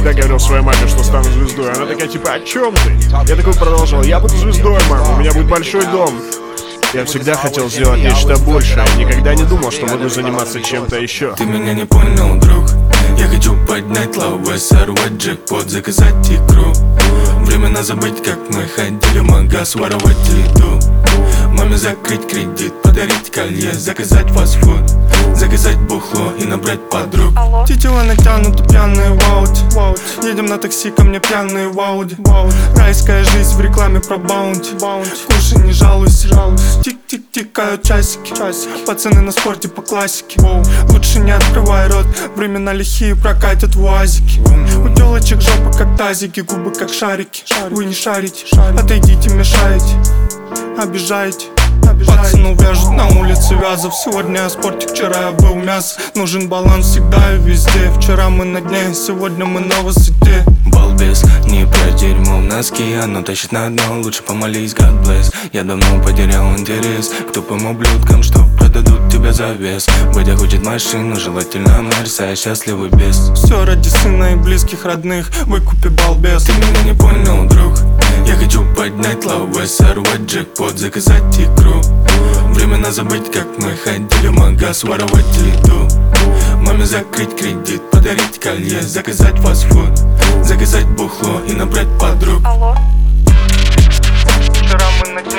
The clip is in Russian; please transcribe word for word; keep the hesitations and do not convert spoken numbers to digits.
всегда говорил своей маме, что стану звездой. Она такая, типа, о чем ты? Я такой продолжил, я буду звездой, мама, у меня будет большой дом. Я всегда хотел сделать нечто большее. Никогда не думал, что буду заниматься чем-то еще. Ты меня не понял, друг. Я хочу поднять лавы, сорвать джекпот, заказать икру. Временно забыть, как мы ходили в магаз, воровать еду. Маме закрыть кредит, подарить колье, заказать фастфуд, заказать бухло и набрать подруг. Тетила натянуты, пьяные в ауте. Едем на такси, ко мне пьяные в ауди. Райская жизнь в рекламе про баунти. Кушай, не жалуйся. Тик-тик, тикают часики. Пацаны на спорте по классике. Лучше не открывай рот, времена лихие прокатят в уазике. У телочек жопа как тазики, губы как шарики. Вы не шарите, отойдите, мешаете, обижаете. Пацану вяжут на улице Вязов. Сегодня о спорте, вчера я был мясо. Нужен баланс всегда и везде. Вчера мы на дне, сегодня мы на высоте. Балбес, не про дерьмо в носки, оно тащит на дно. Лучше помолись, God bless. Я давно потерял интерес к тупым ублюдкам, что продадут тебя за вес. Бодя хочет машину, желательно Мерс, а я счастливый без. Все ради сына и близких родных, выкупи, балбес. Ты меня не понял, друг. Я хочу поднять лавы, сорвать джекпот, заказать икру. Временно забыть, как мы ходили в магаз, воровать еду. Маме закрыть кредит, подарить колье, заказать фастфуд, заказать бухло и набрать подруг. Вчера мы на